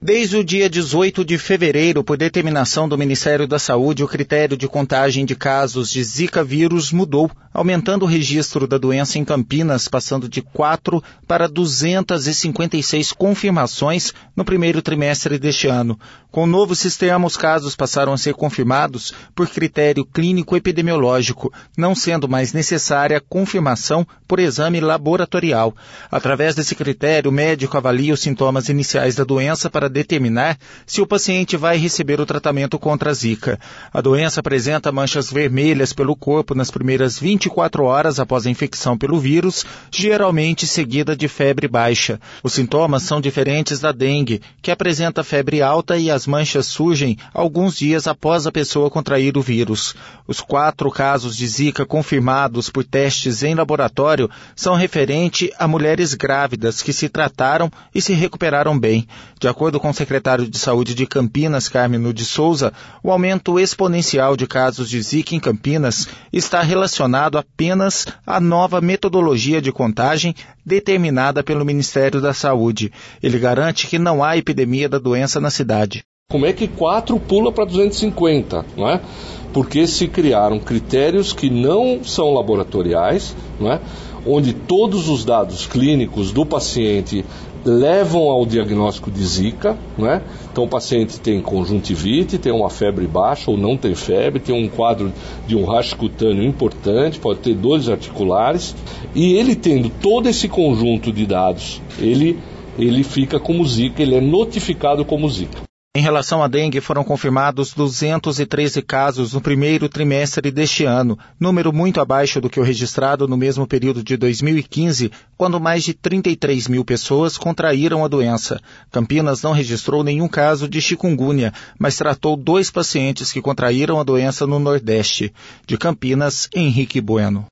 Desde o dia 18 de fevereiro, por determinação do Ministério da Saúde, o critério de contagem de casos de Zika vírus mudou, aumentando o registro da doença em Campinas, passando de 4 para 256 confirmações no primeiro trimestre deste ano. Com o novo sistema, os casos passaram a ser confirmados por critério clínico-epidemiológico, não sendo mais necessária a confirmação por exame laboratorial. Através desse critério, o médico avalia os sintomas iniciais da doença para determinar se o paciente vai receber o tratamento contra a Zika. A doença apresenta manchas vermelhas pelo corpo nas primeiras 24 horas após a infecção pelo vírus, geralmente seguida de febre baixa. Os sintomas são diferentes da dengue, que apresenta febre alta e as manchas surgem alguns dias após a pessoa contrair o vírus. Os 4 casos de Zika confirmados por testes em laboratório são referentes a mulheres grávidas que se trataram e se recuperaram bem. De acordo com o secretário de Saúde de Campinas, Carmino de Souza, o aumento exponencial de casos de Zika em Campinas está relacionado apenas à nova metodologia de contagem determinada pelo Ministério da Saúde. Ele garante que não há epidemia da doença na cidade. Como é que 4 pula para 250, não é? Porque se criaram critérios que não são laboratoriais, não é? Onde todos os dados clínicos do paciente levam ao diagnóstico de Zika, né? Então o paciente tem conjuntivite, tem uma febre baixa ou não tem febre, tem um quadro de um rash cutâneo importante, pode ter dores articulares, e ele tendo todo esse conjunto de dados, ele fica como Zika, ele é notificado como Zika. Em relação à dengue, foram confirmados 213 casos no primeiro trimestre deste ano, número muito abaixo do que o registrado no mesmo período de 2015, quando mais de 33 mil pessoas contraíram a doença. Campinas não registrou nenhum caso de chikungunya, mas tratou 2 pacientes que contraíram a doença no Nordeste. De Campinas, Henrique Bueno.